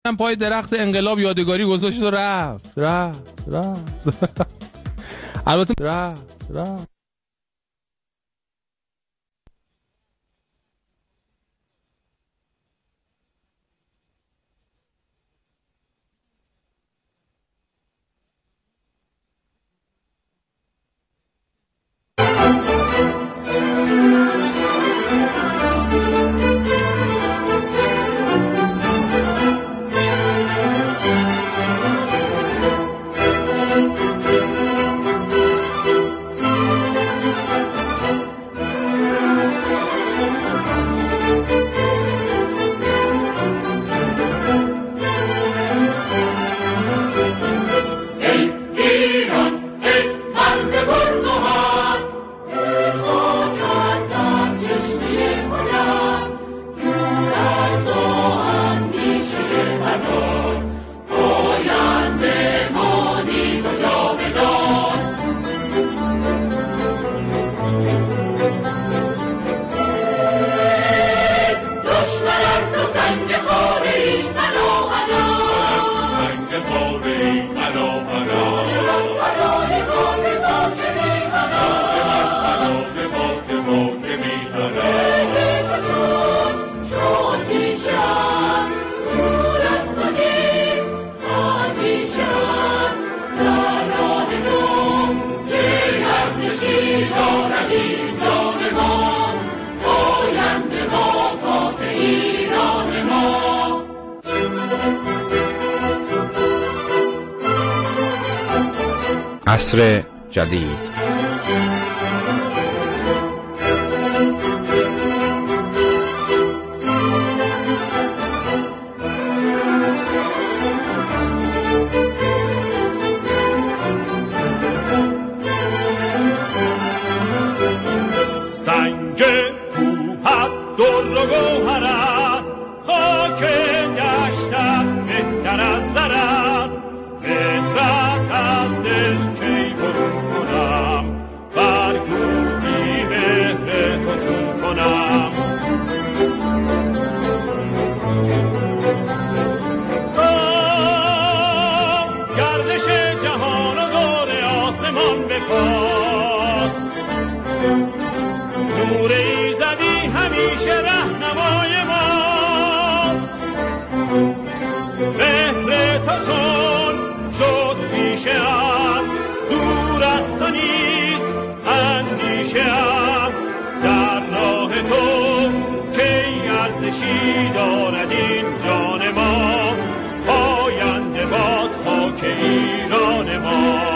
پای درخت انقلاب یادگاری گذاشت و رفت البته رفت عصر جدید. سنگ کوهت در و گوهر است، خاک دشتت بهتر از زر است. مهرت از دل کی برون کنم، برگویی مهر تو چون کنم. گردش جهان و دور آسمان بپاس، نور ایزدی همیشه رهنمای ماست. مهر تو چون شد پیشه ام، دور است و نیست اندیشه ام. در راه تو کی ارزشی دارد این جان ما، پاینده باد خاک ایران ما.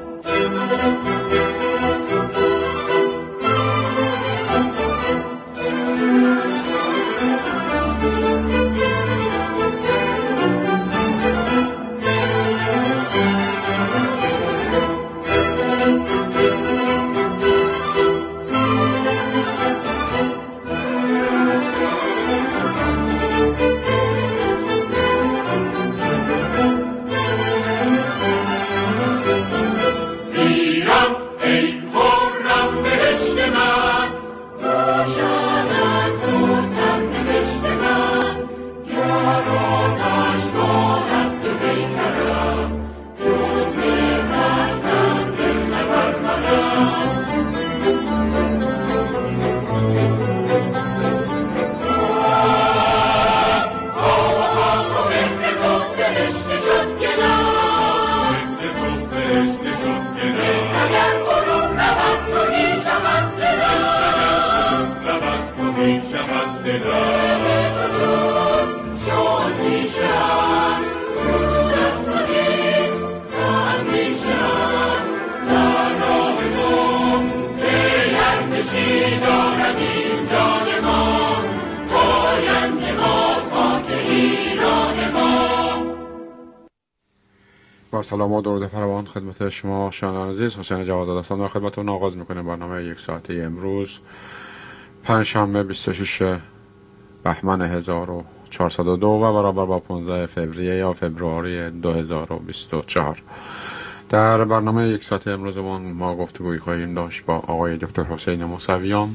با سلام و درود فراوان خدمت شما شنوندگان عزیز، حسین جواد هستم. در خدمتتون آغاز می‌کنیم برنامه یک ساعته امروز پنجشنبه 26 بهمن 1402 و برابر با 15 فوریه یا فبروری 2024. در برنامه یک ساعته امروزمون ما گفتگویی خواهیم داشت با آقای دکتر حسین موسویان،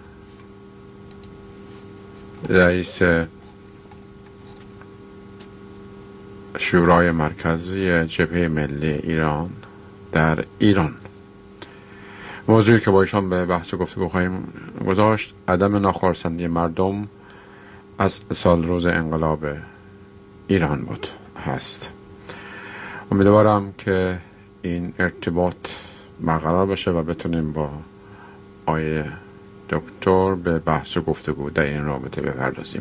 رئیس شورای مرکزی جبهه ملی ایران در ایران. موضوعی که با ایشان به بحث و گفتگو خواهیم گذاشت عدم ناخواسندی مردم از سال روز انقلاب ایران بود هست. امیدوارم که این ارتباط برقرار بشه و بتونیم با آقای دکتر به بحث و گفتگو در این رابطه بپردازیم.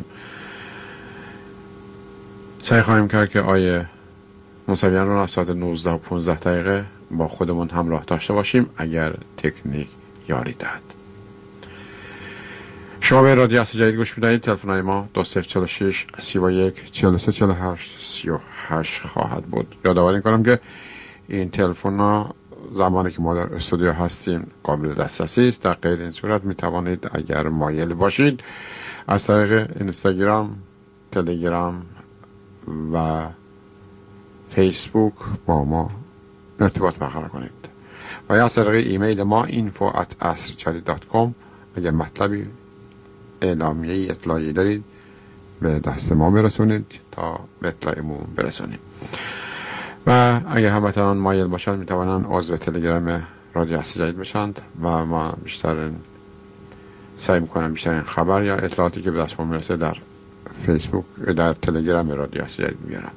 سعی خواهیم کرد که آقای موسویان رو از ساعت 19 و 15 دقیقه با خودمون همراه داشته باشیم اگر تکنیک یاری دهد. شما به رادیو اصل جدید گوش میدهید. تلفن های ما 2046 31 43 48 38 خواهد بود. یادآوری کنم که این تلفن ها زمانی که ما در استودیو هستیم قابل دسترسی است. در غیر این صورت می توانید اگر مایل باشید از طریق اینستاگرام، تلگرام و فیسبوک با ما ارتباط برقرار کنید و یا از طریق ایمیل ما info@asrjadid.com اگر مطلبی اعلامیه‌ای اطلاعی دارید به دست ما برسونید تا به اطلاعمون برسونیم. و اگر هموطنان مایل باشند میتوانند عضو تلگرام رادیو اصل جدید بشند و ما سعی میکنم بیشترین خبر یا اطلاعاتی که به دست ما میرسه در فیسبوک در تلگرام رادیو اصل جدید میگیرم.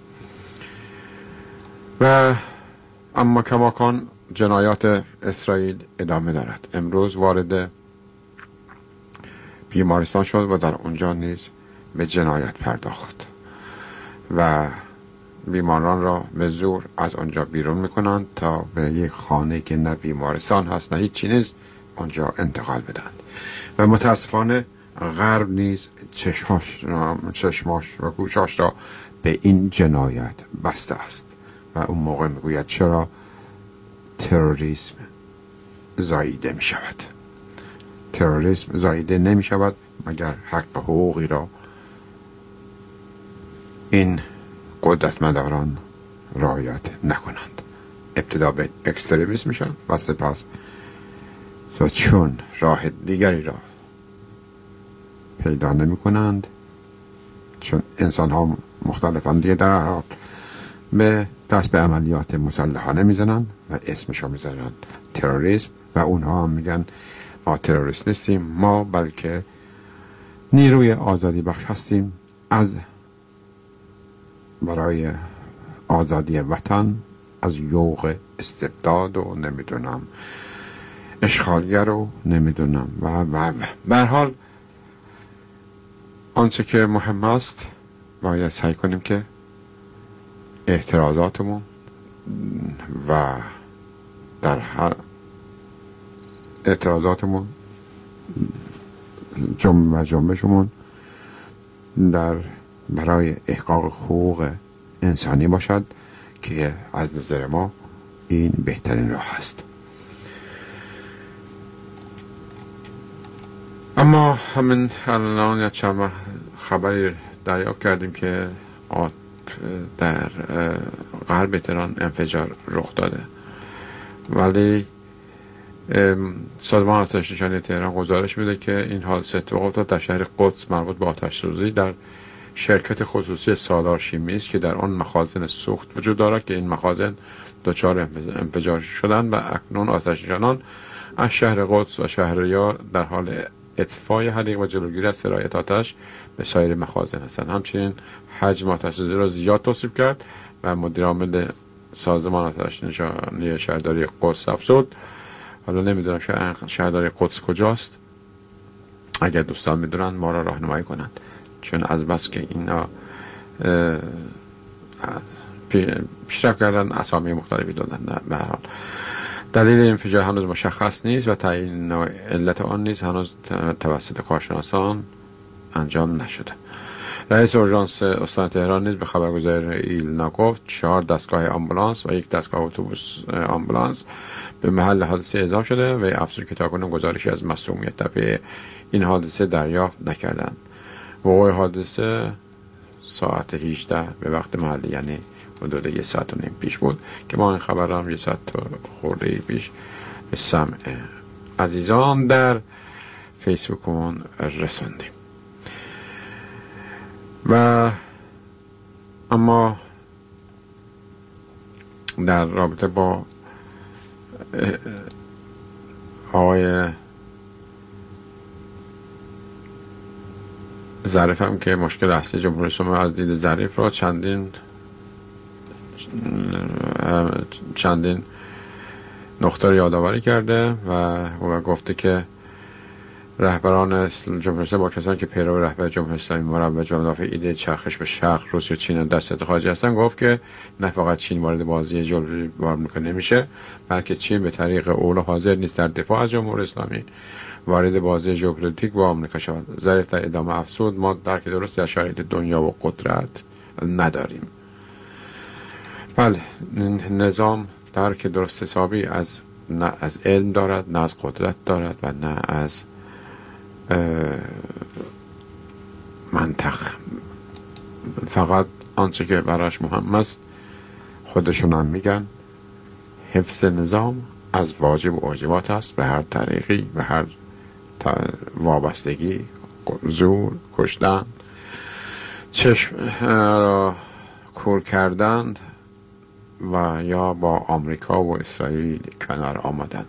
و اما کماکان جنایات اسرائیل ادامه دارد. امروز وارد بیمارستان شد و در اونجا نیز به جنایت پرداخت و بیماران را به زور از اونجا بیرون میکنند تا به یک خانه که نه بیمارستان هست نه هیچی نیست اونجا انتقال بدند. و متاسفانه غرب نیز چشماش و گوشاش را به این جنایت بسته است و اون موقع میگوید چرا تروریسم زاییده می شود. تروریسم زاییده نمی شود مگر حق حقوقی را این قدرتمداران رعایت نکنند. ابتدا به اکستریمیسم میشن و سپس تا چون راه دیگری را پیدا نمی کنند، چون انسان ها مختلفند دیگه در هر حال به دست به عملیات مسلحانه میزنن و اسمشو میزنن تروریسم و اونها هم میگن ما تروریست نیستیم، ما بلکه نیروی آزادی بخش هستیم از برای آزادی وطن از یوغ استبداد و نمیدونم اشغالگر و نمیدونم و به هر حال آنچه که مهم است باید سعی کنیم که اعتراضاتمون و در اعتراضاتمون جنبشمون در برای احقاق حقوق انسانی باشد که از نظر ما این بهترین راه است. اما همین الان چند خبری دریافت کردیم که در غرب تهران انفجار رخ داده، ولی سازمان آتش نشانی تهران گزارش میده که این حادثه اتفاق افتاد در شهر قدس مربوط به آتش سوزی در شرکت خصوصی سالار شیمی است که در آن مخازن سوخت وجود دارد که این مخازن دچار انفجار شدند و اکنون آتش نشانان از شهر قدس و شهریار در حال اطفای حریق و جلوگیری از سرایت آتش به سایر مخازن هستند. همچنین حجم آتش سوزی را زیاد توصیف کرد و مدیر عامل سازمان آتش نشانی شهرداری قدس افزود. حالا نمیدونم شهرداری قدس کجاست، اگر دوستان میدونن ما را راهنمایی کنند، چون از بس که اینا پیشرفت کردن اسامی مختلفی دادن. به هر حال دلیل انفجار هنوز مشخص نیست و تعیین علت آن نیز هنوز توسط کارشناسان انجام نشده. رئیس اورژانس استان تهران نیز به خبرگزاری ایلنا گفت 4 دستگاه آمبولانس و 1 دستگاه اتوبوس آمبولانس به محل حادثه اعزام شده و افزود که تاکنون گزارشی از مسئولیت طبع این حادثه دریافت نکردند. وقوع حادثه ساعت 18 به وقت محلی، یعنی حدود 1.5 ساعت پیش بود که ما این خبر هم 1 ساعت خورده پیش به سمع عزیزان در فیسبوکمون رسوندیم. و اما در رابطه با آقای ظریف هم که مشکل اصلی جمهوری اسلامی از دید ظریف را چندین نقطه یادآوری کرده و گفته که رهبران جمهوری اسلامی با کسانی که پیرو رهبر جمهوری اسلامی مروج و مدافع ایده چرخش به شرق، روسیه، چین و دست خارجی هستند، گفت که نه فقط چین وارد بازی جلوی آمریکا نمیشه، بلکه چین به طریق اول حاضر نیست در دفاع از جمهوری اسلامی وارد بازی ژئوپلیتیک با آمریکا شود. ظریف در ادامه افزود ما درک درستی از شرایط دنیا و قدرت نداریم. بله، نظام درک درست حسابی نه از علم دارد، نه از قدرت دارد و نه از منطق. فقط آنچه که براش مهم است، خودشون هم میگن، حفظ نظام از واجب و واجبات است، به هر طریقی، به هر وابستگی، زور، کشتن، چشم را کور کردن و یا با آمریکا و اسرائیل کنار آمدند.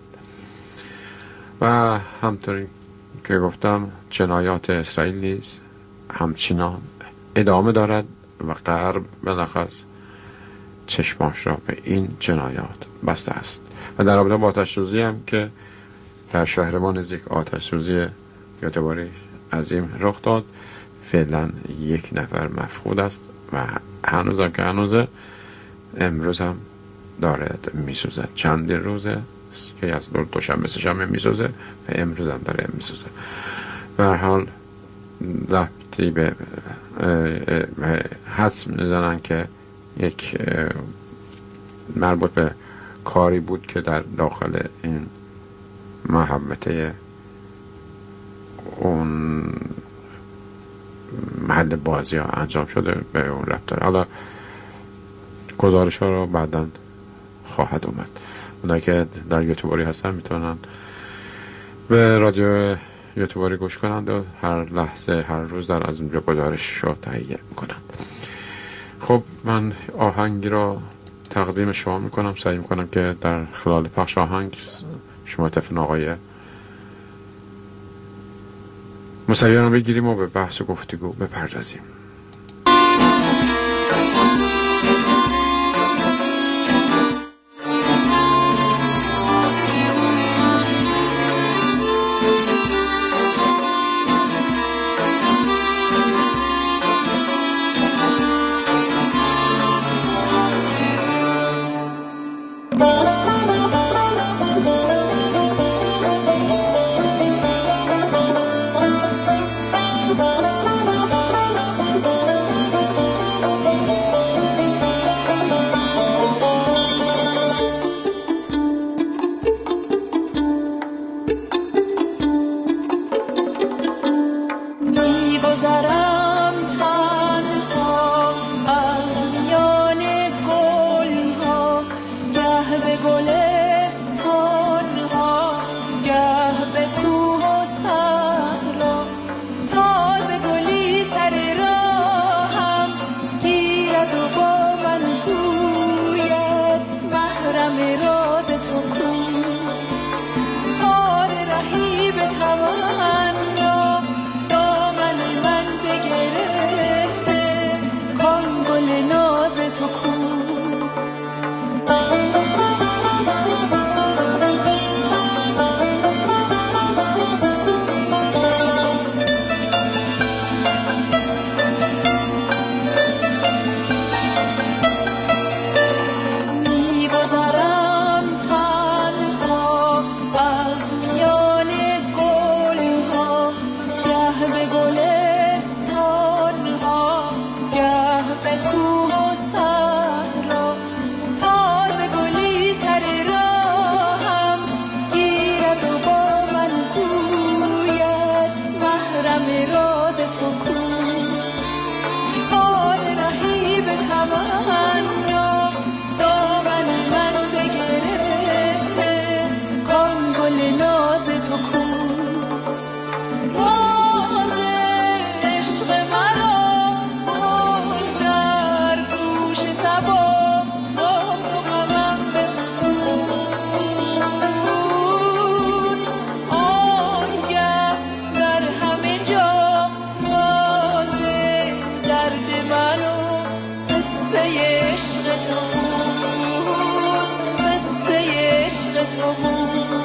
و همطوری که گفتم جنایات اسرائیل نیز همچنان ادامه دارد و غرب بلخص چشماش را به این جنایات بسته است. و در رابطه با آتش سوزی هم که در شهر ما نزدیک آتش سوزی اعتباری عظیم رخ داد، فعلا 1 نفر مفقود است و هنوز هم که هنوزه، امروز هم دارد میسوزد. چند روزه که از دوشنبه سه‌شنبه میسوزه و امروز هم داره میسوزه. به هر حال ربطی به حدس میزنن که یک مربوط به کاری بود که در داخل این محوطه اون محل بازی ها انجام شده، به اون ربط داره. حالا گزارش ها رو بعداً خواهد اومد. اونایی که در یوتیوبری هستن میتونن به رادیو یوتیوبری گوش کنند و هر لحظه هر روز در از اینجا گزارش رو تهیه میکنند. خب من آهنگی را تقدیم شما میکنم، سعی میکنم که در خلال پخش آهنگ شما طرف آقای مصوری رو بگیریم و به بحث و گفتگو بپردازیم. عشق تو بود، قصه عشق تو بود.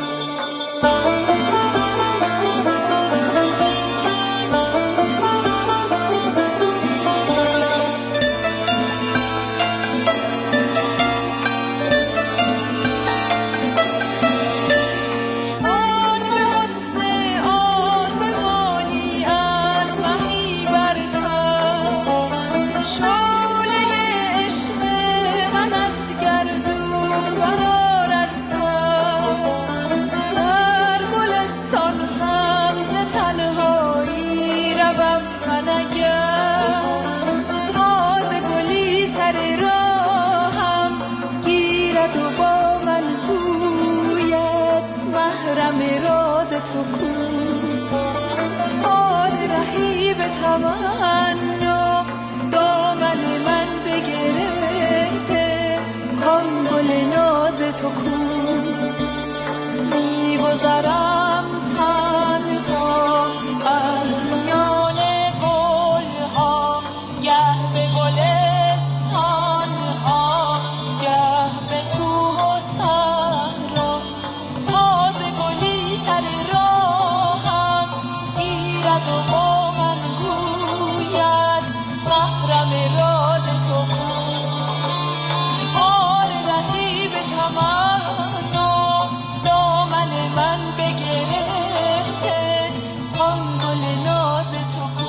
تمنا دامن من بگرفته، کان گل ناز تو کو. میگذرم تنها از میان گلها، گه به گلستان ها، گه به کوه و صحرا. تازه گلی سر راهم گیرد و راز تو کو. خار رهی به تمنا دامن من بگرفته، آن گل ناز تو کو.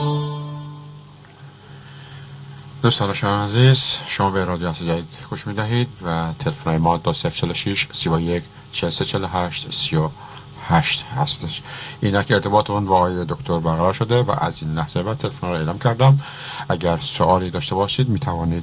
دوستان عزیز، شما به رادیو اصل جدید خوش می‌دهید و تلفن ما 2046 31 4348 38 هستش. اینک ارتباطمون با آقای دکتر برقرار شده و از این لحظه بعد تلفن رو اعلام کردم. اگر سوالی داشته باشید می توانید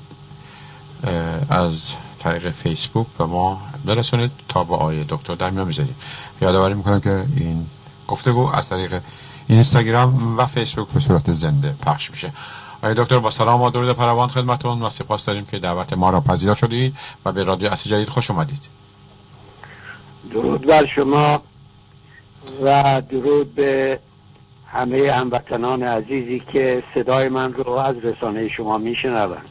از طریق فیسبوک به ما برسونید تا با آقای دکتر در میان بذارید. یادآوری میکنم که این گفتگو از طریق اینستاگرام و فیسبوک به صورت زنده پخش میشه. آقای دکتر با سلام و درود فراوان خدمتتون و سپاس داریم که دعوت ما را پذیرا شدید و به رادیو اصل جدید خوش اومدید. درود بر شما و درود به همه هموطنان عزیزی که صدای من رو از رسانه شما میشنوند.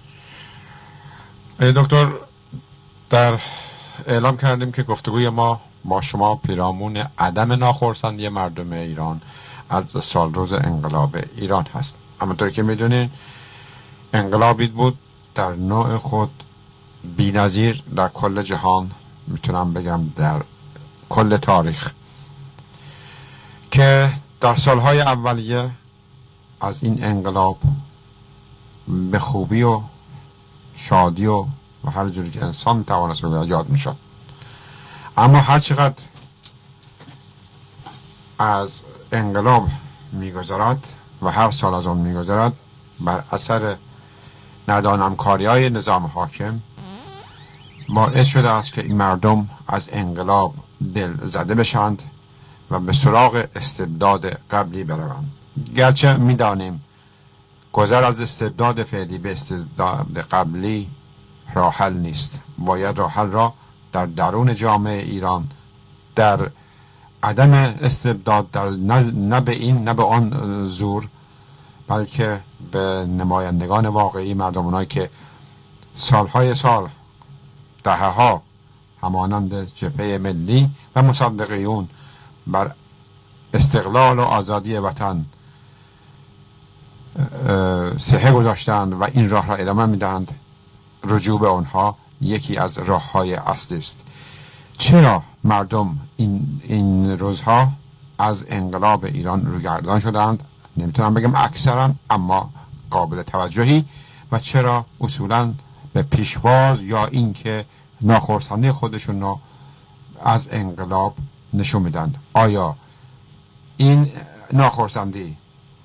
دکتر، در اعلام کردیم که گفتگوی ما با شما پیرامون عدم ناخرسندی مردم ایران از سال روز انقلاب ایران هست. همونطور که میدونید انقلابی بود در نوع خود بی‌نظیر در کل جهان، میتونم بگم در کل تاریخ، که در سالهای اولیه از این انقلاب به خوبی و شادی و هر جوری که انسان میتوانست بگوید یاد میشد. اما هر چقدر از انقلاب میگذرد و هر سال از آن میگذرد، بر اثر ندانمکاری‌های نظام حاکم باعث شده است که این مردم از انقلاب دل زده بشند و به سراغ استبداد قبلی بروند. گرچه میدانیم گذر از استبداد فعلی به استبداد قبلی راه حل نیست. باید راه حل را در درون جامعه ایران در عدم استبداد، در نه به این نه به آن زور، بلکه به نمایندگان واقعی، مردمانایی که سالهای سال، دهه‌ها همانند جبهه ملی و مصدقیون بر استقلال و آزادی وطن سهه گذاشتند و این راه را ادامه میدهند، رجوع به آنها یکی از راه‌های اصلی است. چرا مردم این روزها از انقلاب ایران روگردان شدند؟ نمیتونم بگم اکثرا، اما قابل توجهی. و چرا اصولا به پیشواز یا اینکه ناخرسندی خودشون رو از انقلاب نشون میدن؟ آیا این ناخرسندی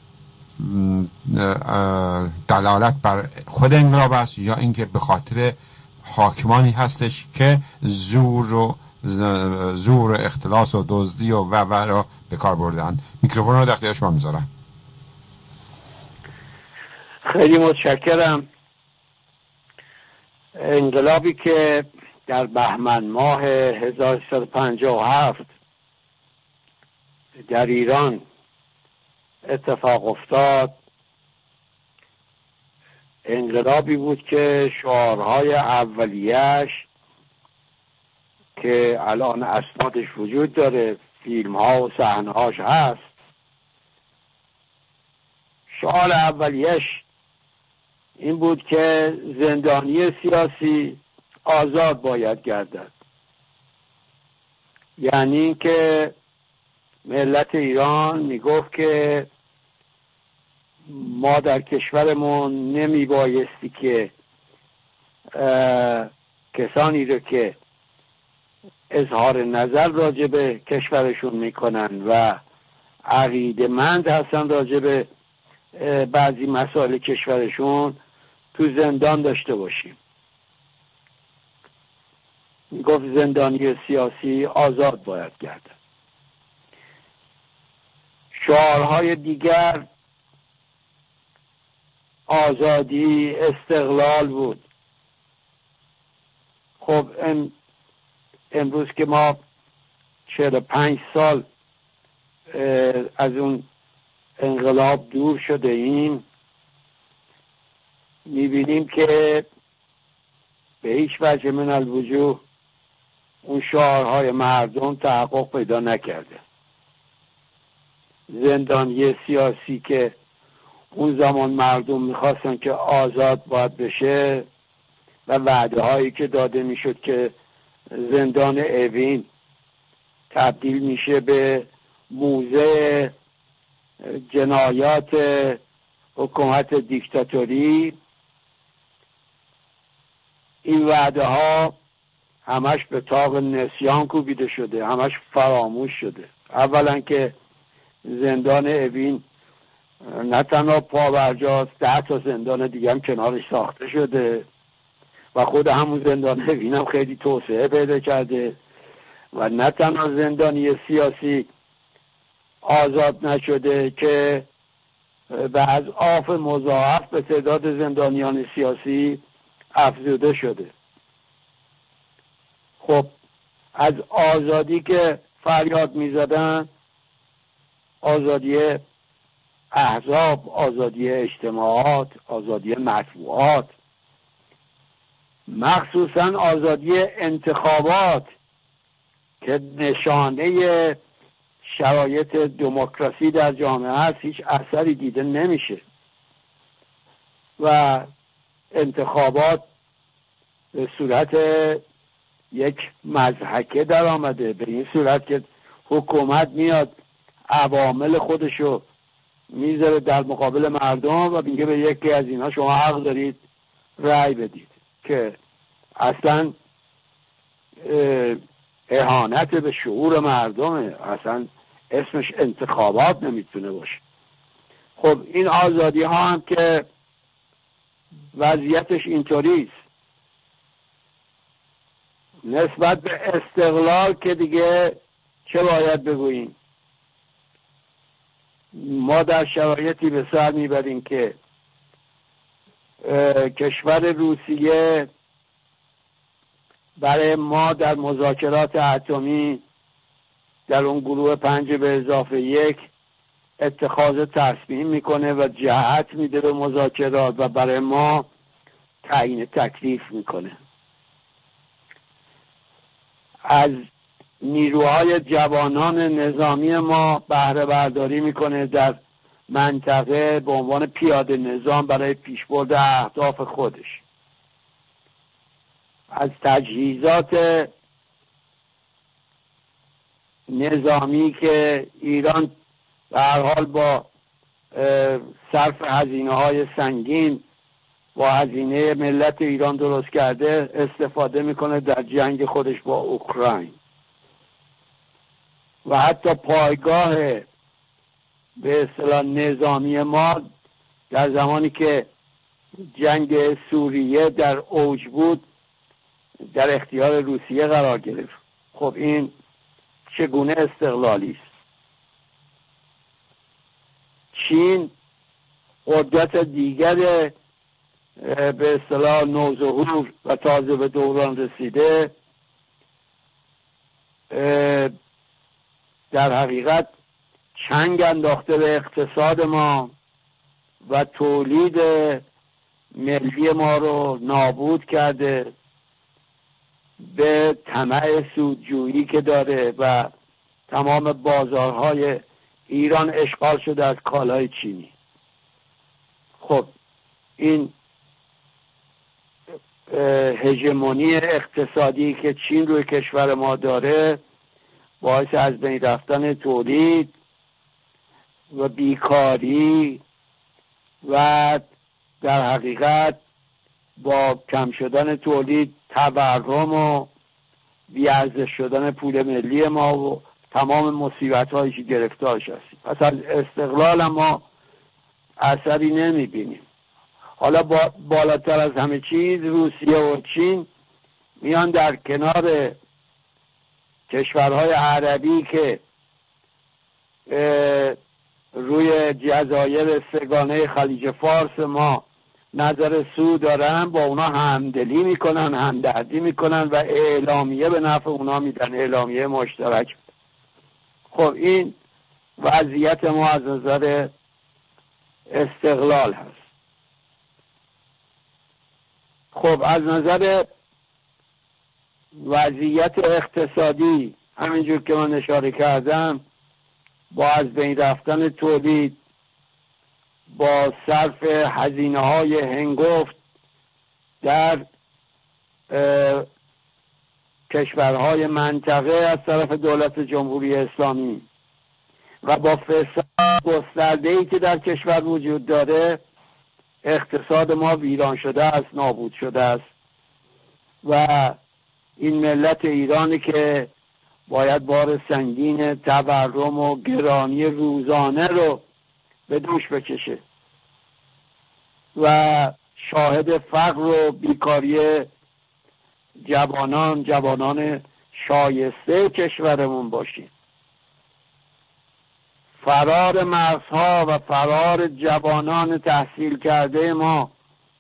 دلالت بر خود انقلاب است یا اینکه به خاطر حاکمانی هستش که زور و اختلاس و دزدی و را به کار بردن؟ میکروفون رو در اختیار شما میذارم. خیلی متشکرم. انقلابی که در بهمن ماه 1357 در ایران اتفاق افتاد، انقلابی بود که شعارهای اولیش که الان اسنادش وجود داره، فیلم ها و صحنه هاش هست، شعار اولیش این بود که زندانی سیاسی آزاد باید گردد. یعنی که ملت ایران میگفت که ما در کشورمون نمی بایستی که کسانی رو که اظهار نظر راجع به کشورشون میکنن و عقیده‌مند هستن راجع به بعضی مسائل کشورشون تو زندان داشته باشیم. میگفت زندانی سیاسی آزاد باید گردد. شعارهای دیگر آزادی، استقلال بود. خب امروز که ما 45 سال از اون انقلاب دور شده ایم، میبینیم که به هیچ وجه من الوجوه اون شعارهای مردم تحقق پیدا نکرده. زندانی سیاسی که اون زمان مردم میخواستن که آزاد باید بشه و وعده هایی که داده میشد که زندان اوین تبدیل میشه به موزه جنایات حکومت دیکتاتوری، این وعده ها همش به طاق نسیان کوبیده شده، همش فراموش شده. اولا که زندان اوین نه تنها پابرجاست، 10 تا زندان دیگه هم کنارش ساخته شده و خود همون زندان اوین هم خیلی توسعه پیدا کرده و نه تنها زندانی سیاسی آزاد نشده که به اضعاف مضاعف به تعداد زندانیان سیاسی افزوده شده. خب از آزادی که فریاد میزدن، آزادی احزاب، آزادی اجتماعات، آزادی مطبوعات، مخصوصا آزادی انتخابات که نشانه شرایط دموکراسی در جامعه هست، هیچ اثری دیده نمیشه و انتخابات به صورت یک مضحکه در آمده، به این صورت که حکومت میاد عوامل خودشو میذاره در مقابل مردم و میگه به یکی از اینا شما حق دارید رأی بدید، که اصلا اهانت به شعور مردمه، اصلا اسمش انتخابات نمیتونه باشه. خب این آزادی ها هم که وضعیتش اینطوریست، نسبت به استقلال که دیگه چه باید بگوییم. ما در شرایطی به سر میبریم که کشور روسیه برای ما در مذاکرات اتمی در اون گروه 5+1 اتخاذ تصمیم میکنه و جهت میده به مذاکرات و برای ما تعیین تکلیف میکنه. از نیروهای جوانان نظامی ما بهره برداری میکنه در منطقه به عنوان پیاده نظام برای پیشبرد اهداف خودش. از تجهیزات نظامی که ایران به هر حال با صرف هزینه های سنگین با هزینه ملت ایران درست کرده استفاده میکنه در جنگ خودش با اوکراین. و حتی پایگاه به اصطلاح نظامی ما در زمانی که جنگ سوریه در اوج بود در اختیار روسیه قرار گرفت. خب این چگونه استقلالی است؟ چین قدرت دیگر به اصطلاح نوظهور و تازه به دوران رسیده در حقیقت چنگ انداخته به اقتصاد ما و تولید ملی ما رو نابود کرده به طمع سودجویی که داره و تمام بازارهای ایران اشغال شده از کالای چینی. خب این هژمونی اقتصادی که چین روی کشور ما داره باعث از بین رفتن تولید و بیکاری و در حقیقت با کم شدن تولید تورم و بیارزش شدن پول ملی ما و تمام مصیبت هایی که گرفتارش هستیم. پس از استقلال ما اثری نمیبینیم. حالا بالاتر از همه چیز روسیه و چین میان در کنار کشورهای عربی که روی جزایر سگانه خلیج فارس ما نظر سو دارن، با اونا همدلی میکنن، همدردی میکنن و اعلامیه به نفع اونا میدن، اعلامیه مشترک. خب این وضعیت ما از نظر استقلال هست. خب از نظر وضعیت اقتصادی همینجور که من اشاره کردم، با از بین رفتن تولید، با صرف هزینه های هنگفت در کشورهای منطقه از طرف دولت جمهوری اسلامی و با فساد گسترده‌ای که در کشور وجود داره، اقتصاد ما ویران شده است، نابود شده است و این ملت ایرانی که باید بار سنگین تورم و گرانی روزانه رو به دوش بکشه و شاهد فقر و بیکاری جوانان شایسته کشورمون باشیم. فرار مغزها و فرار جوانان تحصیل کرده ما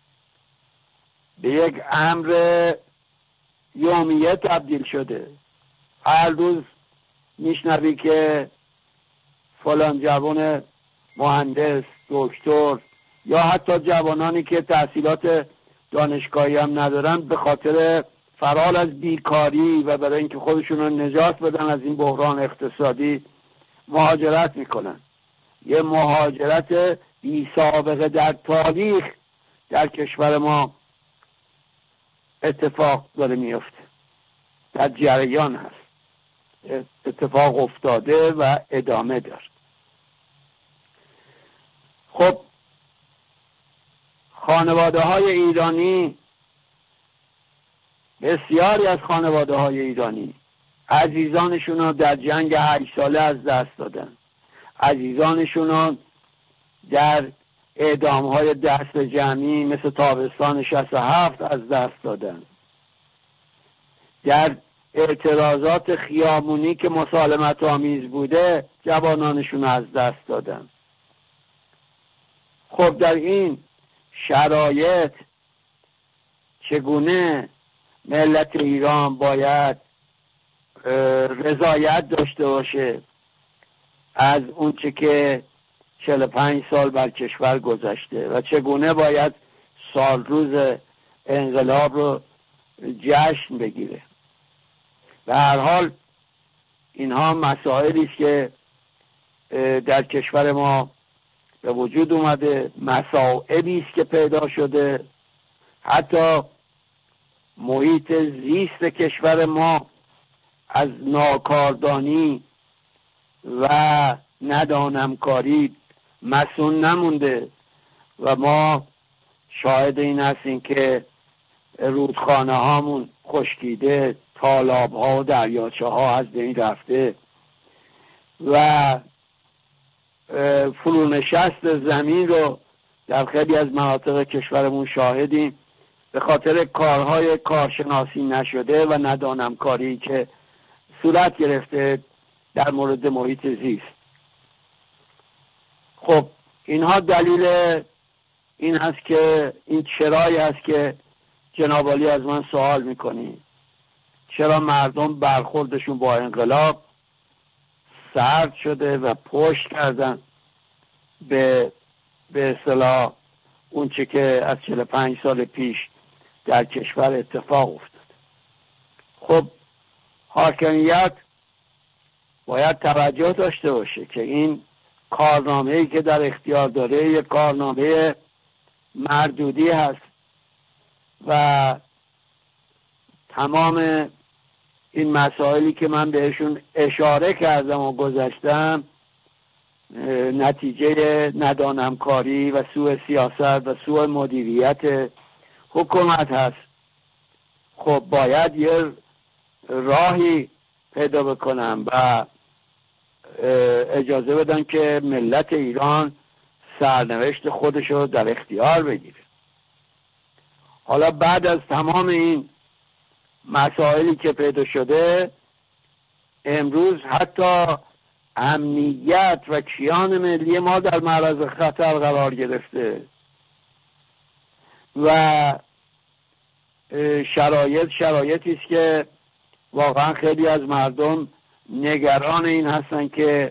به یک امر یومیه تبدیل شده. هر روز میشنوی که فلان جوان مهندس، دکتر یا حتی جوانانی که تحصیلات دانشگاهی هم ندارن به خاطر فرار از بیکاری و برای اینکه خودشون رو نجات بدن از این بحران اقتصادی مهاجرت میکنن. یه مهاجرت بی سابقه در تاریخ در کشور ما اتفاق داره میفته، در جریان هست، اتفاق افتاده و ادامه داره. خب خانواده های ایرانی، بسیاری از خانواده های ایرانی عزیزانشون رو در جنگ 8 ساله از دست دادن، عزیزانشون رو در اعدام های دست جمعی مثل تابستان 67 از دست دادن، در اعتراضات خیابونی که مسالمت آمیز بوده جوانانشون از دست دادن. خب در این شرایط چگونه ملت ایران باید رضایت داشته باشه از اون چه که 45 سال بر کشور گذشته و چگونه باید سال روز انقلاب رو جشن بگیره؟ به هر حال اینها مسائلی است که در کشور ما به وجود اومده، مصائبی است که پیدا شده. حتی محیط زیست کشور ما از ناکاردانی و ندانمکاری مسئول نمونده و ما شاهد این هستیم که رودخانه هامون خشکیده، تالاب ها و دریاچه ها از بین رفته و فرونشست زمین رو در خیلی از مناطق کشورمون شاهدیم به خاطر کارهای کارشناسی نشده و ندانمکاری که صورت گرفته در مورد محیط زیست. خب اینها دلیل این هست که این چرایی هست که جناب عالی از من سوال میکنی چرا مردم برخوردشون با انقلاب سرد شده و پشت کردن به اصطلاح اون چه که از 45 سال پیش در کشور اتفاق افتاد. خب حاکمیت باید توجه داشته باشه که این کارنامه‌ای که در اختیار داره یک کارنامه مردودی هست و تمام این مسائلی که من بهشون اشاره کردم و گذاشتم نتیجه ندانمکاری و سوء سیاست و سوء مدیریت حکومت هست. خب باید یه راهی پیدا بکنم و اجازه بدن که ملت ایران سرنوشت خودشو در اختیار بگیره. حالا بعد از تمام این مسائلی که پیدا شده، امروز حتی امنیت و کیان ملی ما در معرض خطر قرار گرفته و شرایطی است که واقعا خیلی از مردم نگران این هستن که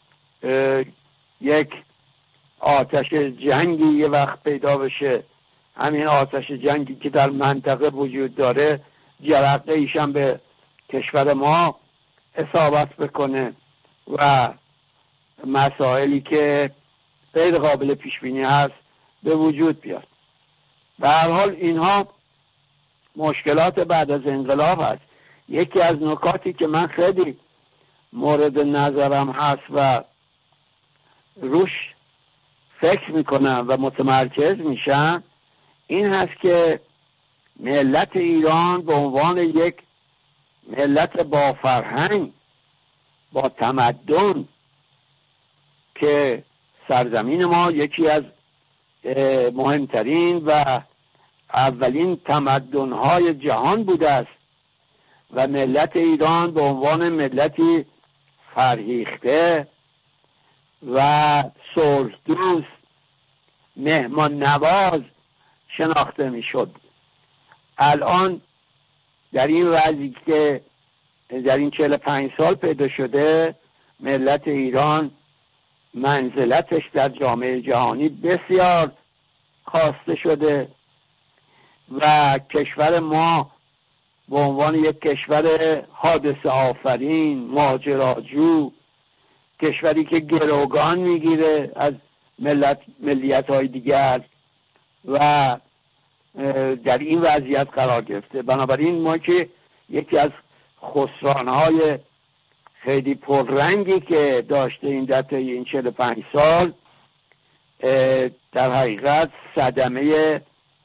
یک آتش جنگی یه وقت پیدا بشه. همین آتش جنگی که در منطقه وجود داره جرقه ایشان به کشور ما اصابت بکنه و مسائلی که غیر قابل پیش بینی هست به وجود بیاد. به هر حال اینها مشکلات بعد از انقلاب هست. یکی از نکاتی که من خیلی مورد نظرم هست و روش فکر میکنم و متمرکز میشم این هست که ملت ایران به عنوان یک ملت با فرهنگ، با تمدن، که سرزمین ما یکی از مهمترین و اولین تمدن‌های جهان بوده است و ملت ایران به عنوان ملتی فرهیخته و صلح دوست، مهمان نواز شناخته میشد. الان در این وضعی که در این 45 سال پیدا شده، ملت ایران منزلتش در جامعه جهانی بسیار کاسته شده و کشور ما به عنوان یک کشور حادثه آفرین، ماجراجو، کشوری که گروگان میگیره از ملیت های دیگر و در این وضعیت قرار گرفته. بنابراین ما که یکی از خسرانهای خیلی پررنگی که داشته این در طی این 45 سال در حقیقت صدمه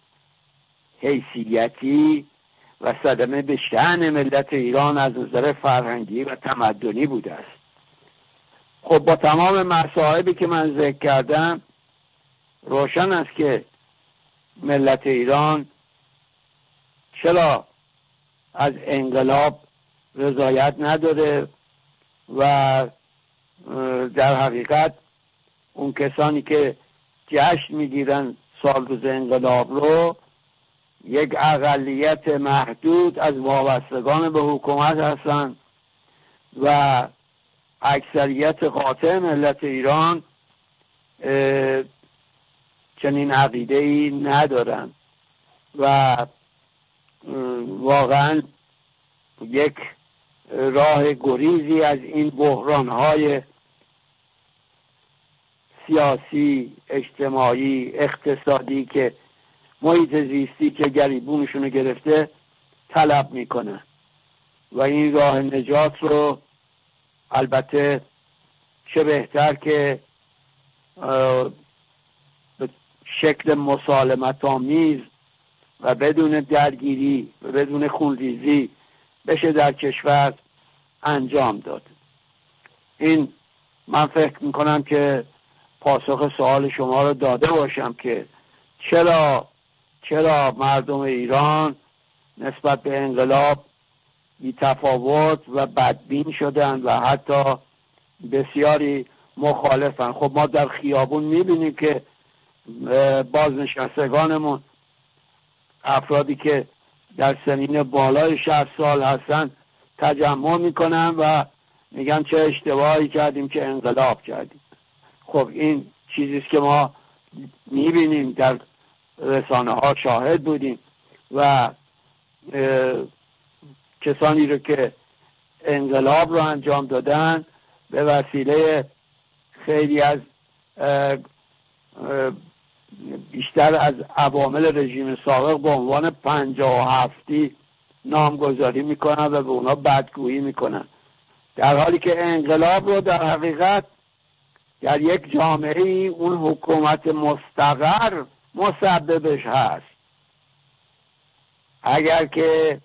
حیثیتی و صدمه به شأن ملت ایران از نظر فرهنگی و تمدنی بوده است. خب با تمام مصائبی که من ذکر کردم روشن است که ملت ایران چرا از انقلاب رضایت نداره و در حقیقت اون کسانی که جشن میگیرن سال روز انقلاب رو یک اقلیت محدود از وابستگان به حکومت هستن و اکثریت قاطع ملت ایران چنین عقیده‌ای ندارن و واقعا یک راه گریزی از این بحران‌های سیاسی، اجتماعی، اقتصادی که محیط زیستی که گریبونشون گرفته طلب میکنن و این راه نجات رو البته چه بهتر که به شکل مسالمت آمیز و بدون درگیری و بدون خونریزی بشه در کشور انجام داد. این من فکر میکنم که پاسخ سوال شما رو داده باشم که چرا مردم ایران نسبت به انقلاب بی تفاوت و بدبین شدن و حتی بسیاری مخالفن. خب ما در خیابون میبینیم که بازنشستگانمون، افرادی که در سنین بالای 60 سال هستن، تجمع میکنن و میگن چه اشتباهی کردیم که انقلاب کردیم. خب این چیزیست که ما میبینیم در رسانه ها شاهد بودیم و کسانی رو که انقلاب رو انجام دادن به وسیله خیلی از بیشتر از عوامل رژیم سابق به عنوان 57 نامگذاری میکنن و به اونا بدگویی میکنن، در حالی که انقلاب رو در حقیقت در یک جامعه اون حکومت مستقر مسببش هست. اگر که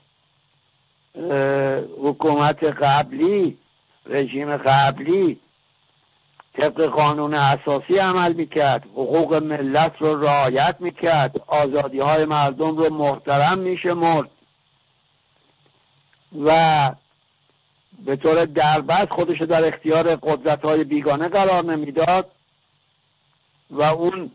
حکومت قبلی، رژیم قبلی طبق قانون اساسی عمل میکرد، حقوق ملت رو رعایت میکرد، آزادی های مردم رو محترم میشمرد و به طور دربست خودش در اختیار قدرت های بیگانه قرار نمیداد و اون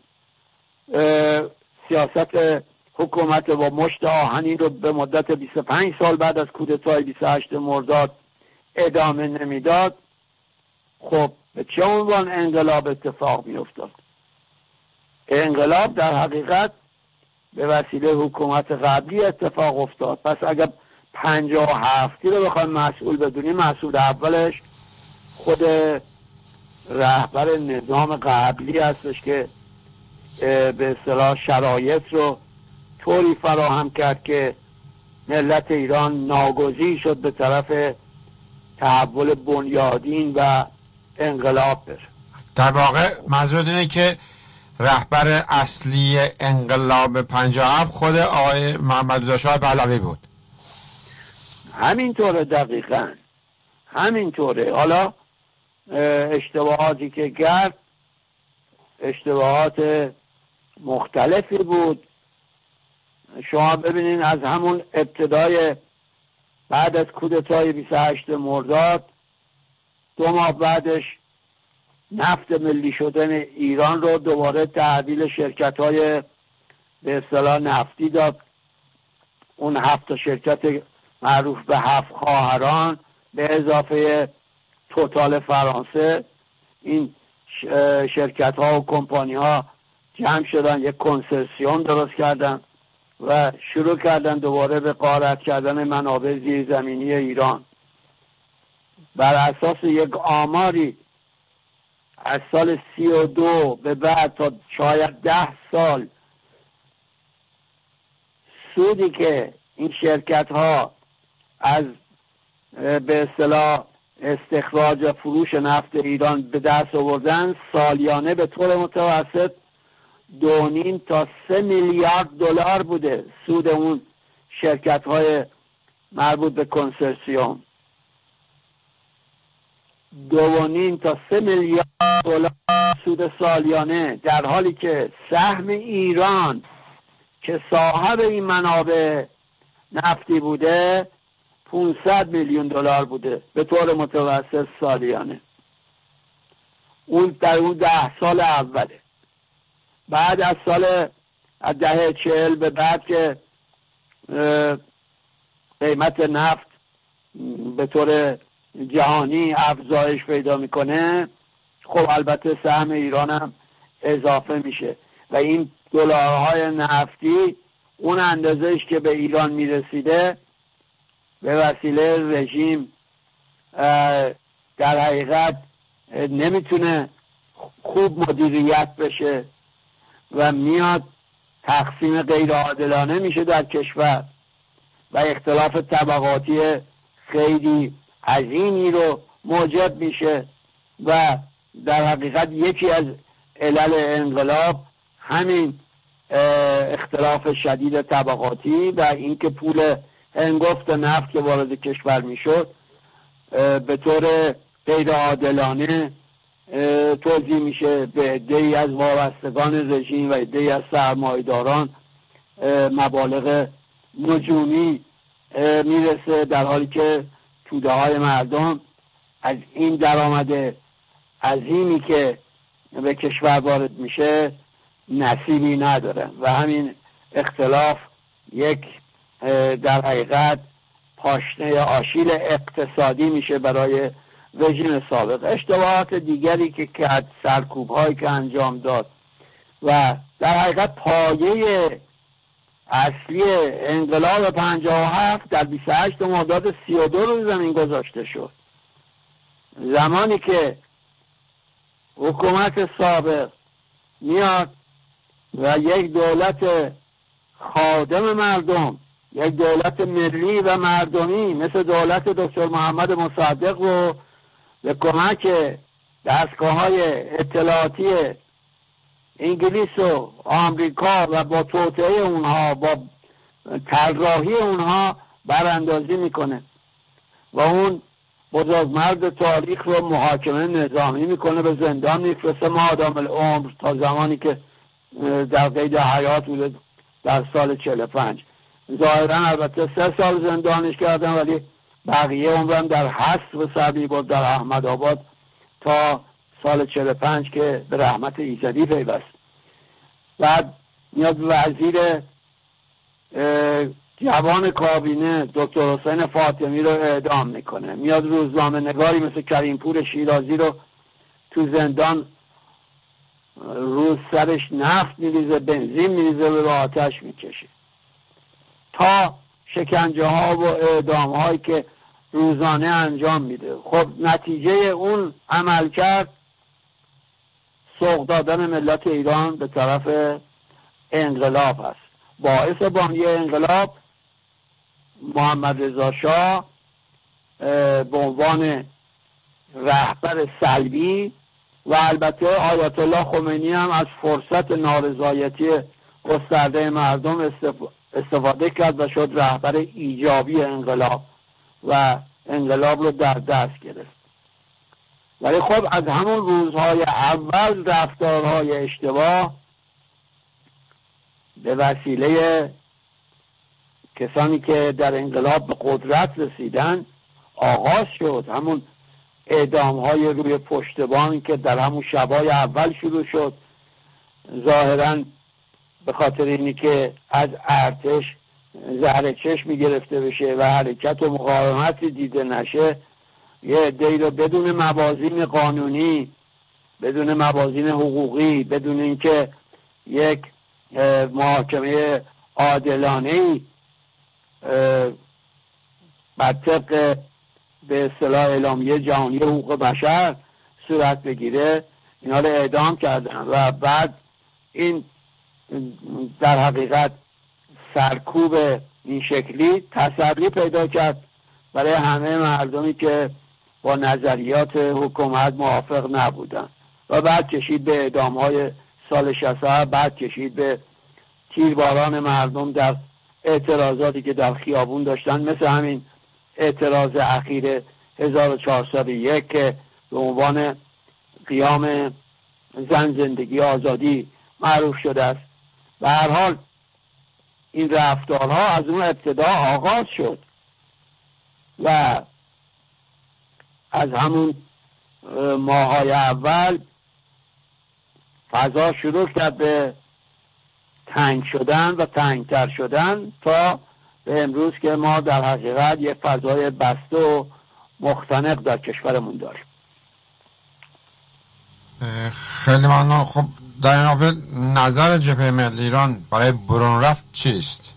سیاست حکومت با مشت آهنی رو به مدت 25 سال بعد از کودتای 28 مرداد ادامه نمیداد، خب به چه عنوان انقلاب اتفاق می افتاد؟ انقلاب در حقیقت به وسیله حکومت قبلی اتفاق افتاد. پس اگر 57 رو بخوایم مسئول بدونیم، مسئول اولش خود رهبر نظام قبلی هستش که به اصطلاح شرایط رو طوری فراهم کرد که ملت ایران ناگزیر شد به طرف تحول بنیادین و انقلاب بره. در واقع منظور اینه که رهبر اصلی انقلاب 57 خود آقای محمد رضا شاه پهلوی بود. همینطوره، دقیقاً همینطوره. حالا اشتباهاتی که کرد اشتباهات مختلفی بود. شما ببینین از همون ابتدای بعد از کودتای 28 مرداد 2 ماه بعدش نفت ملی شدن ایران رو دوباره تحویل شرکت‌های به اصطلاح نفتی داد. اون 7 شرکت معروف به 7 خواهران به اضافه توتال فرانسه، این شرکت‌ها و کمپانی‌ها جمع شدن، یک کنسرسیون درست کردن و شروع کردن دوباره به غارت کردن منابع زیرزمینی ایران. بر اساس یک آماری از سال 32 به بعد تا شاید 10 سال سودی که این شرکت ها از به اصطلاح استخراج و فروش نفت ایران به دست آوردن سالیانه به طور متوسط 2.5 تا 3 میلیارد دلار بوده سود اون شرکت های مربوط به کنسرسیوم. 2.5 تا 3 میلیارد دلار سود سالیانه، در حالی که سهم ایران که صاحب این منابع نفتی بوده 500 میلیون دلار بوده به طور متوسط سالیانه. اون در اون 10 سال اوله. بعد از دهه 40 به بعد که قیمت نفت به طور جهانی افزایش پیدا میکنه، خب البته سهم ایران هم اضافه میشه و این دلارهای نفتی اون اندازهش که به ایران میرسیده به وسیله رژیم در حقیقت نمیتونه خوب مدیریت بشه و میاد تقسیم غیر عادلانه میشه در کشور و اختلاف طبقاتی خیلی عظیمی رو موجب میشه و در حقیقت یکی از علل انقلاب همین اختلاف شدید طبقاتی و اینکه پول هنگفت نفت که وارد کشور میشد به طور غیر عادلانه توزیع میشه به عده‌ای از وابستگان رژیم و عده‌ای از سرمایه‌داران مبالغ نجومی میرسه، در حالی که توده های مردم از این درآمد عظیمی که به کشور وارد میشه نصیبی ندارن و همین اختلاف یک در حقیقت پاشنه آشیل اقتصادی میشه برای رژیم سابق. اشتباهات دیگری که کرد، سرکوب‌هایی که انجام داد و در حقیقت پایه اصلی انقلاب 57 در 28 مرداد 32 روی زمین گذاشته شد. زمانی که حکومت سابق میاد و یک دولت خادم مردم، یک دولت ملی و مردمی مثل دولت دکتر محمد مصدق رو به کمک دستگاه‌های اطلاعاتی انگلیس و آمریکا و با توطئه اونها، با طراحی اونها براندازی میکنه و اون بزرگمرد تاریخ رو محاکمه نظامی میکنه، به زندان میفرسته مادام العمر تا زمانی که در قید حیات بوده در سال 45. ظاهرا البته 3 سال زندانش کردن ولی بقیه عمرم در حبس و سبی بود در احمدآباد تا سال 45 که به رحمت ایزدی پیوست. بعد میاد وزیر جوان کابینه دکتر حسین فاطمی رو اعدام میکنه، میاد روزنامه نگاری مثل کریمپور شیرازی رو تو زندان روز سرش نفت میریزه، بنزین میریزه و به آتش میکشه، تا شکنجه ها و اعدام هایی که روزانه انجام میده. خب نتیجه اون عمل کرد سوق دادن ملت ایران به طرف انقلاب هست. باعث بانی انقلاب محمد رضا شاه به عنوان رهبر سلبی و البته آیت الله خمینی هم از فرصت نارضایتی گسترده مردم استفاده کرد و شد رهبر ایجابی انقلاب و انقلاب رو در دست گرفت. ولی خب از همون روزهای اول رفتارهای اشتباه به وسیله کسانی که در انقلاب به قدرت رسیدن آغاز شد. همون اعدام‌های روی پشتبان که در همون شبای اول شروع شد، ظاهراً به خاطر اینی که از ارتش زهر چشمی گرفته بشه و حرکت و مقاومتی دیده نشه، یه عده‌ای رو بدون موازین قانونی، بدون موازین حقوقی، بدون اینکه یک محاکمه عادلانه‌ای بر طبق به اصطلاح اعلامیه جهانی حقوق بشر صورت بگیره، اینا رو اعدام کردن و بعد این در حقیقت سرکوب این شکلی تسری پیدا کرد برای همه مردمی که با نظریات حکومت موافق نبودن و بعد کشید به اعدام‌های سال 67، بعد کشید به تیرباران مردم در اعتراضاتی که در خیابون داشتن، مثل همین اعتراض اخیر 1401 که به عنوان قیام زن زندگی آزادی معروف شده است. به هر حال این رفتارها از اون ابتدا آغاز شد و از همون ماه‌های اول فضا شروع کرد به تنگ شدن و تنگتر شدن تا به امروز که ما در حقیقت یک فضای بسته و مختنق در کشورمون داریم. خیلی ممنون. خب در این رابطه نظر جبهه ملی ایران برای برون رفت چیست؟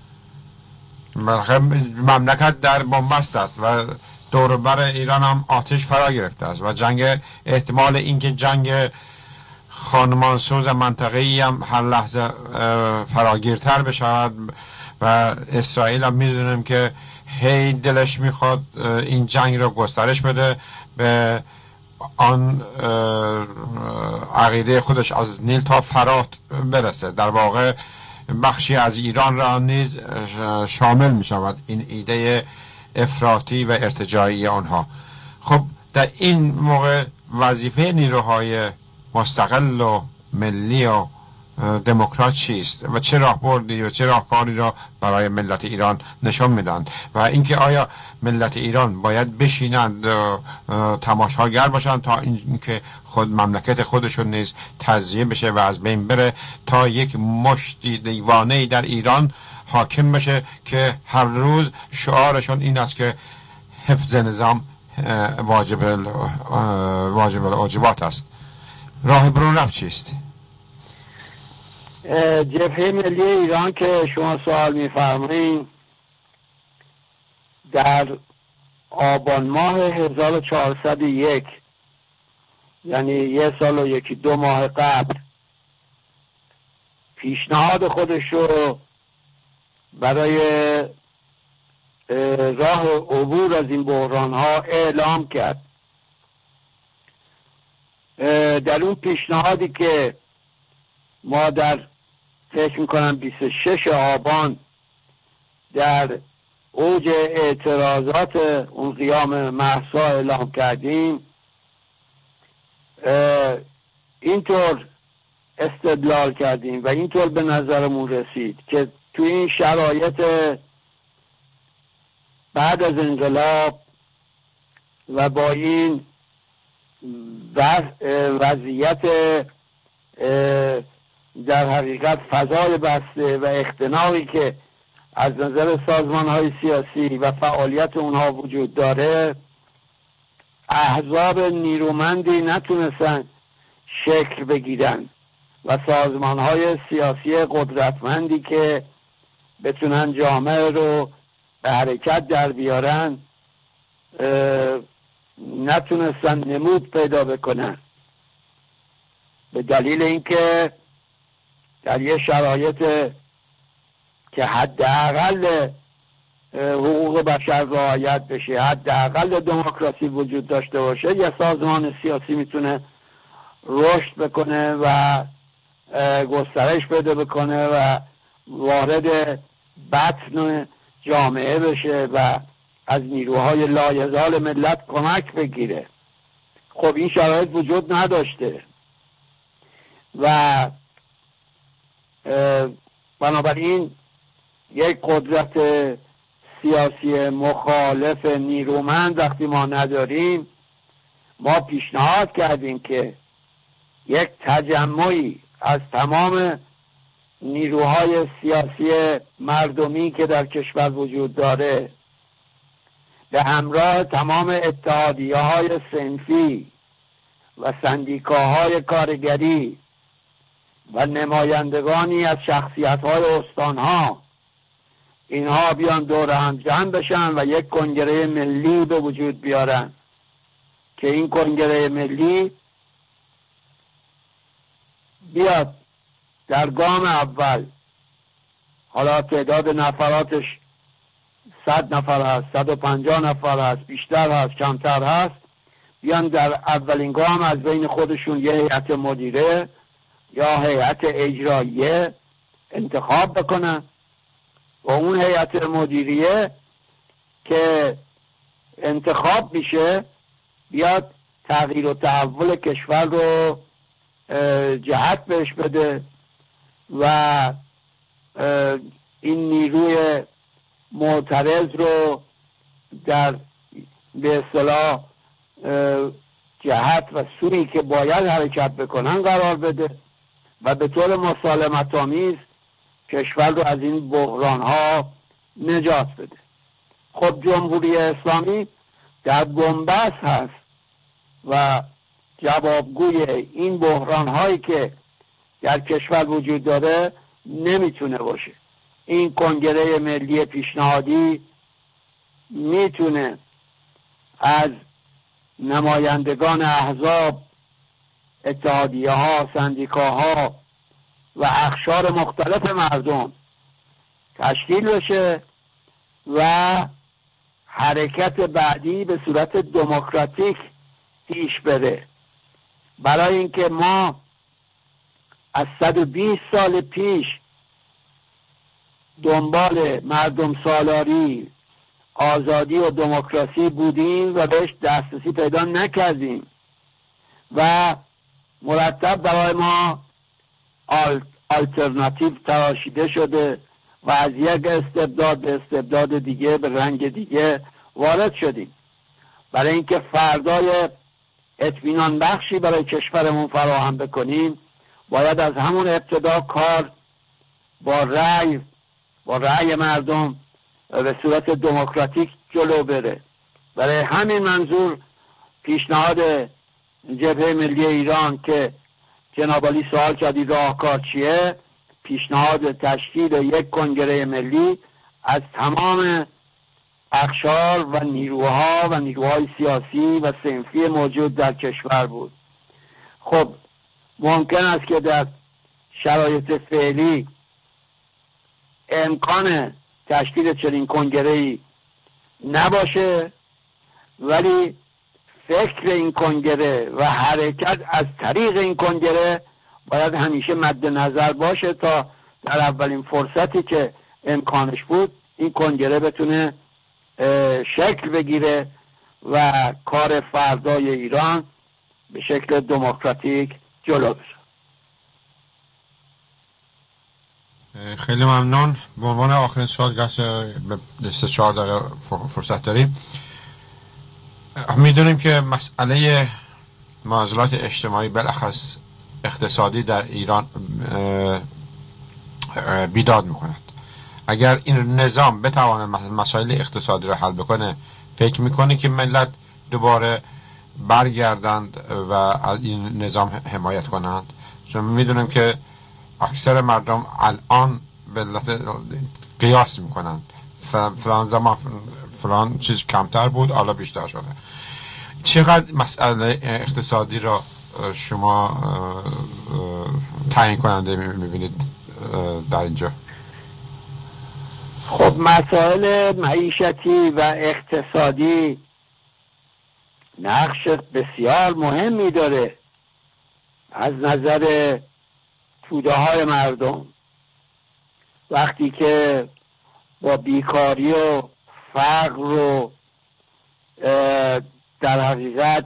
مملکت در بنبست است و دور بر ایران هم آتش فرا گرفته است و احتمال اینکه جنگ خانمانسوز منطقه‌ای هم هر لحظه فراگیرتر بشود و اسرائیل هم میدونیم که هی دلش میخواد این جنگ رو گسترش بده به آن عقیده خودش از نیل تا فرات برسه. در واقع بخشی از ایران را نیز شامل می شود این ایده افراطی و ارتجاعی آنها. خب در این موقع وظیفه نیروهای مستقل و ملی و دموکرات چیست و چه راهبردی و چه راهکاری را برای ملت ایران نشان میدن و اینکه آیا ملت ایران باید بشینند تماشاگر باشند تا اینکه خود مملکت خودشون نیز تجزیه بشه و از بین بره تا یک مشتی دیوانه‌ای در ایران حاکم بشه که هر روز شعارشون این است که حفظ نظام واجب الواجبات است. راه برون رفت چیست؟ جبهه ملی ایران که شما سوال می‌فرمایید در آبان ماه 1401 یعنی 1 سال و 1-2 ماه قبل پیشنهاد خودش رو برای راه عبور از این بحران ها اعلام کرد. در اون پیشنهادی که ما در فکر میکنم 26 آبان در اوج اعتراضات اون قیام مهسا اعلام کردیم، اینطور استدلال کردیم و اینطور به نظرمون رسید که توی این شرایط بعد از انقلاب و با این وضعیت در حقیقت فضای بسته و اختناقی که از نظر سازمان‌های سیاسی و فعالیت اونها وجود داره، احزاب نیرومندی نتونستن شکل بگیرن و سازمان‌های سیاسی قدرتمندی که بتونن جامعه رو به حرکت در بیارن نتونستن نمود پیدا بکنن، به دلیل اینکه در یه شرایط که حداقل حقوق بشر رعایت بشه، حداقل دموکراسی وجود داشته باشه، یه سازمان سیاسی میتونه رشد بکنه و گسترش پیدا بکنه و وارد بطن جامعه بشه و از نیروهای لایزال ملت کمک بگیره. خب این شرایط وجود نداشته و بنابراین یک قدرت سیاسی مخالف نیرومند وقتی ما نداریم، ما پیشنهاد کردیم که یک تجمعی از تمام نیروهای سیاسی مردمی که در کشور وجود داره به همراه تمام اتحادیه‌های صنفی و سندیکاهای کارگری و نمایندگانی از شخصیت‌های استان‌ها، اینها بیان دور هم جمع بشن و یک کنگره ملی به وجود بیارن که این کنگره ملی بیاد در گام اول، حالا تعداد نفراتش 100 نفر هست، 150 نفر هست، بیشتر هست، کمتر هست، بیان در اولین گام از بین خودشون یه هیئت مدیره یا هیئت اجراییه انتخاب بکنن و اون هیئت مدیریه که انتخاب میشه بیاد تغییر و تحول کشور رو جهت بهش بده و این نیروی معترض رو در به اصطلاح جهت و سوی که باید حرکت بکنن قرار بده و به طور مسالمت آمیز کشور رو از این بحران ها نجات بده. خب جمهوری اسلامی در بنبست هست و جوابگوی این بحران هایی که در کشور وجود داره نمیتونه باشه. این کنگره ملی پیشنهادی میتونه از نمایندگان احزاب، اتحادیه ها، سندیکاها و اقشار مختلف مردم تشکیل بشه و حرکت بعدی به صورت دموکراتیک پیش بره، برای اینکه ما از 120 سال پیش دنبال مردم سالاری، آزادی و دموکراسی بودیم و بهش دسترسی پیدا نکردیم و مرتب برای ما آلترناتیو تراشیده شده و از یک استبداد به استبداد دیگه به رنگ دیگه وارد شدیم. برای اینکه فردای اطمینان بخشی برای کشورمون فراهم بکنیم باید از همون ابتدا کار با رأی مردم به صورت دموکراتیک جلو بره. برای همین منظور پیشنهاد جبهه ملی ایران که جناب عالی سوال کردی راهکار چیه، پیشنهاد تشکیل یک کنگره ملی از تمام اقشار و نیروها و نیروهای سیاسی و صنفی موجود در کشور بود. خب ممکن است که در شرایط فعلی امکان تشکیل چنین کنگره‌ای نباشه، ولی فکر این کنگره و حرکت از طریق این کنگره باید همیشه مد نظر باشه تا در اولین فرصتی که امکانش بود این کنگره بتونه شکل بگیره و کار فردای ایران به شکل دموکراتیک جلو بره. خیلی ممنون. به عنوان آخرین سوال گرچه به 3-4 دقیقه فرصت داریم، میدونیم که مسئله معضلات اجتماعی بالاخص اقتصادی در ایران بیداد میکند. اگر این نظام بتواند مسائل اقتصادی رو حل بکنه، فکر میکنه که ملت دوباره برگردند و از این نظام حمایت کنند؟ چون میدونیم که اکثر مردم الان به علت قیاس میکنند فلان زمان فلان چیز کمتر بود حالا بیشتر شده. چقدر مسئله اقتصادی را شما تعیین کننده میبینید در اینجا؟ خب مسائل معیشتی و اقتصادی نقش بسیار مهمی داره از نظر توده های مردم. وقتی که با بیکاری و فقر و در حقیقت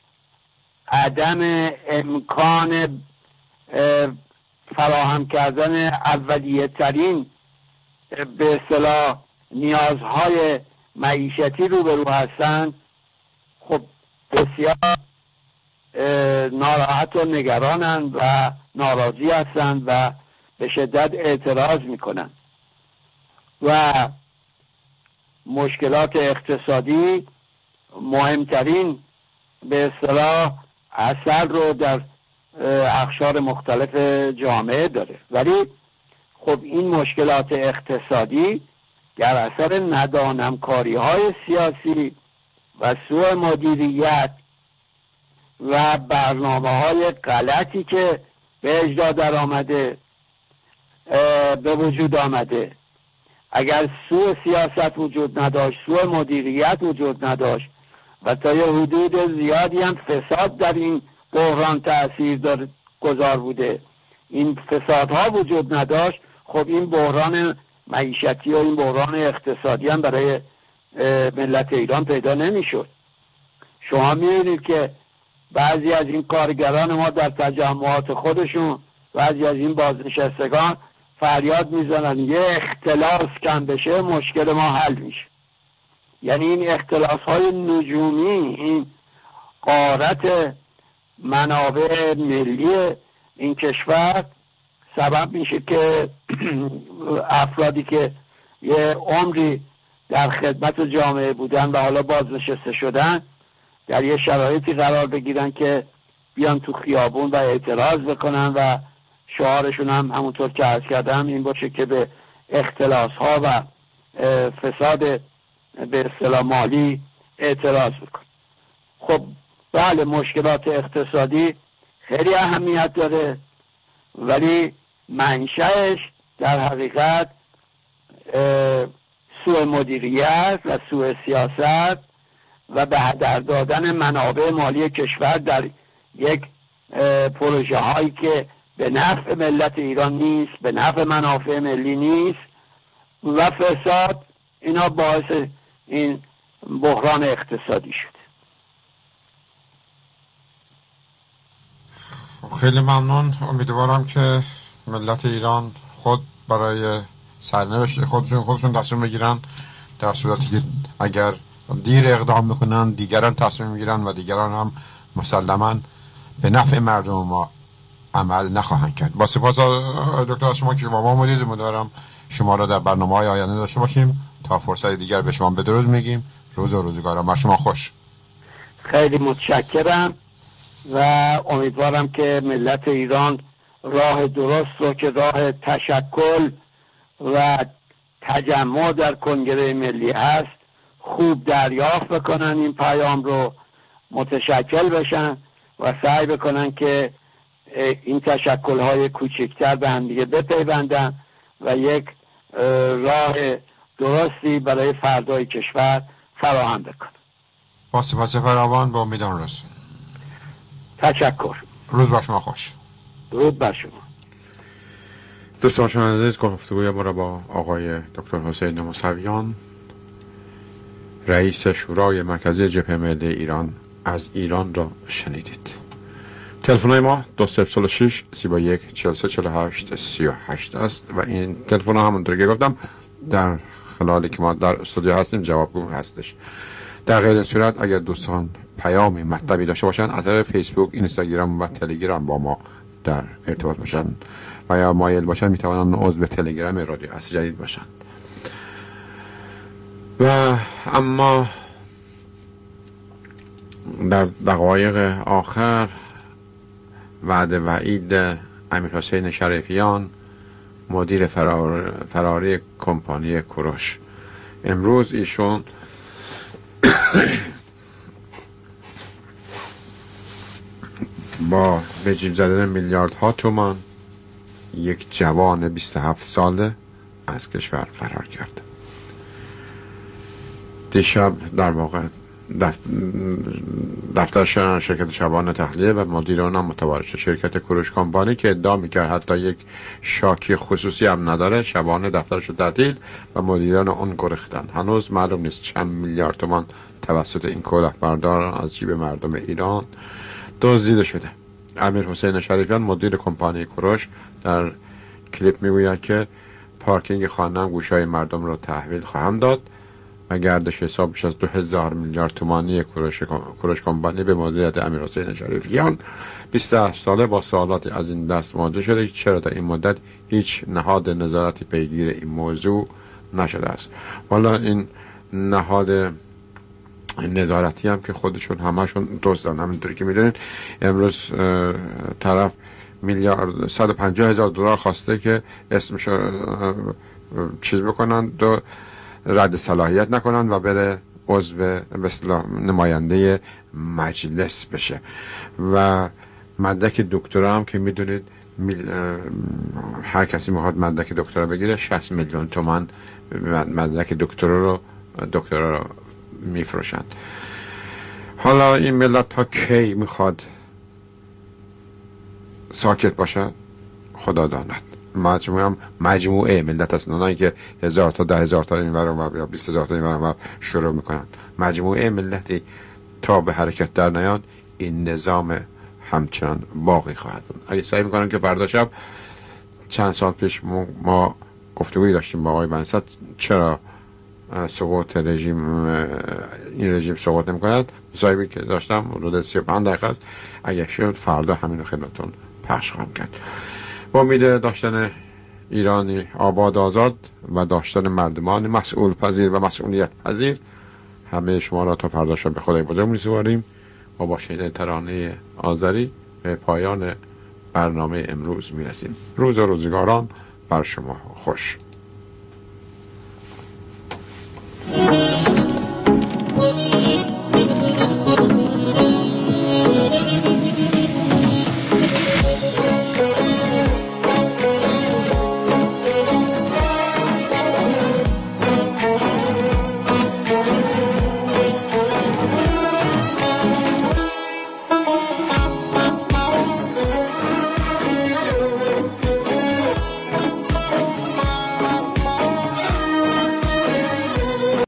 عدم امکان فراهم کردن اولیه ترین به اصطلاح نیازهای معیشتی روبرو هستند، خب بسیار ناراحت و نگرانند و ناراضی هستند و به شدت اعتراض میکنند و مشکلات اقتصادی مهمترین به اصطلاح اثر رو در اقشار مختلف جامعه داره. ولی خب این مشکلات اقتصادی در اثر ندانمکاری های سیاسی و سوء مدیریت و برنامه های غلطی که به اجرا در آمده به وجود آمده. اگر سوء سیاست وجود نداشت، سوء مدیریت وجود نداشت و تا یه حدود زیادی هم فساد در این بحران تأثیر گذار بوده، این فسادها وجود نداشت، خب این بحران معیشتی و این بحران اقتصادی هم برای ملت ایران پیدا نمیشد. شما می‌بینید که بعضی از این کارگران ما در تجمعات خودشون، بعضی از این بازنشستگان فریاد میزنن یه اختلاس کم بشه مشکل ما حل میشه. یعنی این اختلاس های نجومی، این غارت منابع ملی این کشور سبب میشه که افرادی که یه عمری در خدمت جامعه بودن و حالا بازنشسته شدن در یه شرایطی قرار بگیرن که بیان تو خیابون و اعتراض بکنن و شعارشون هم همونطور که عرض کردم این باشه که به اختلاس ها و فساد به اصطلاح مالی اعتراض بکن. خب بله، مشکلات اقتصادی خیلی اهمیت داره، ولی منشأش در حقیقت سوء مدیریت و سوء سیاست و به هدر دادن منابع مالی کشور در یک پروژه هایی که به نفع ملت ایران نیست، به نفع منافع ملی نیست و فساد، اینا باعث این بحران اقتصادی شده. خیلی ممنون. امیدوارم که ملت ایران خود برای سرنوشت خودشون تصمیم بگیرن، در صورتی که اگر دیر اقدام میکنن دیگران تصمیم میگیرن و دیگران هم مسلماً به نفع مردم ما عمل نخواهند کرد. با سپاس دکتر از شما که با ما بودید. امیدوارم شما را در برنامه‌های آینده داشته باشیم. تا فرصت دیگر به شما بدرود میگیم. روز و روزگارم بر شما خوش. خیلی متشکرم و امیدوارم که ملت ایران راه درست رو که راه تشکل و تجمع در کنگره ملی هست خوب دریافت بکنن، این پیام رو متشکل بشن و سعی بکنن که این تشکل‌های کوچکتر به هم دیگه بپیوندن و یک راه درستی برای فردای کشور فراهم بکنن. با سپاس فراوان، با امید آن روز. تشکر. روز بر شما خوش. درود بر شما. دوستان عزیز، گفتگوی ما را با آقای دکتر حسین موسویان، رئیس شورای مرکزی جبهه ملی ایران از ایران را شنیدید. تلفن ما 2036 31 43 48 38 است و این تلفن ها همونطور که گفتم در خلالی که ما در استودیو هستیم جوابگو هستش. در غیر این صورت اگر دوستان پیامی مطلبی داشته باشن از طریق فیسبوک، اینستاگرام و تلگرام با ما در ارتباط باشن و یا مایل باشن میتوانن عضو تلگرام رادیو اصل جدید باشن. و اما در دقایق آخر وعده وعید امیرحسین شریفیان، مدیر فراری کمپانی کوروش. امروز ایشون با به جیب زدن میلیاردها تومان یک جوان 27 ساله از کشور فرار کرد. دیشب در واقع دفتر شرکت شبانه تحلیه و مدیر آن متوارد شد. شرکت کوروش کمپانی که ادعا میکرد حتی یک شاکی خصوصی هم نداره، شبانه دفترش رو تعطیل و مدیران اون گرختن. هنوز معلوم نیست چند میلیارد تومان توسط این کلاهبردار از جیب مردم ایران دزدیده شده. امیرحسین شریفیان مدیر کمپانی کوروش در کلیپ میگوید که پارکینگ خانه‌ام گوشای مردم رو تحویل خواهم داد و گردش حساب بیش از 2000 میلیارد تومانی کوروش کمپانی به مدیریت امیرحسین شریفیان 28 ساله با سوالاتی از این دست مواجه شده که چرا در این مدت هیچ نهاد نظارتی پیگیر این موضوع نشده است. والا این نهاد نظارتی هم که خودشون همشون دزدن. همینطوری که میدونید امروز طرف میلیارد 150,000 دلار خواسته که اسمش چیز بکنن، رد صلاحیت نکنن و بره عضو به اصطلاح نماینده مجلس بشه. و مدرک دکترا هم که میدونید هر کسی میخواد مدرک دکترا بگیره 60 میلیون تومان مدرک دکترا رو میفروشند. حالا این ملت تا کی میخواد ساکت باشه خدا داند. مجموعه ملت هستن، اونایی که 1000 تا 10,000 تا این ورم یا 20,000 تا این ورم شروع میکنن. مجموعه ملتی تا به حرکت در نیاد این نظام همچنان باقی خواهد بود. اگه سعی میکنن که فردا شب، چند سال پیش ما گفتگویی داشتیم با آقای بنی‌صدر چرا سقوط رژیم، این رژیم سقوط نمی‌کند، مصاحبه‌ای که داشتم حدود 35 دقیقه است. اگه شد فردا همین رو خدمتتون پخش خواهم کرد. با امید داشتن ایرانی آباد آزاد و داشتن مردمان مسئول پذیر و مسئولیت پذیر، همه شما را تا فردا شب به خدای بزرگ می‌سپاریم و با شنیدن ترانه آذری به پایان برنامه امروز میرسیم. روز و روزگاران بر شما خوش.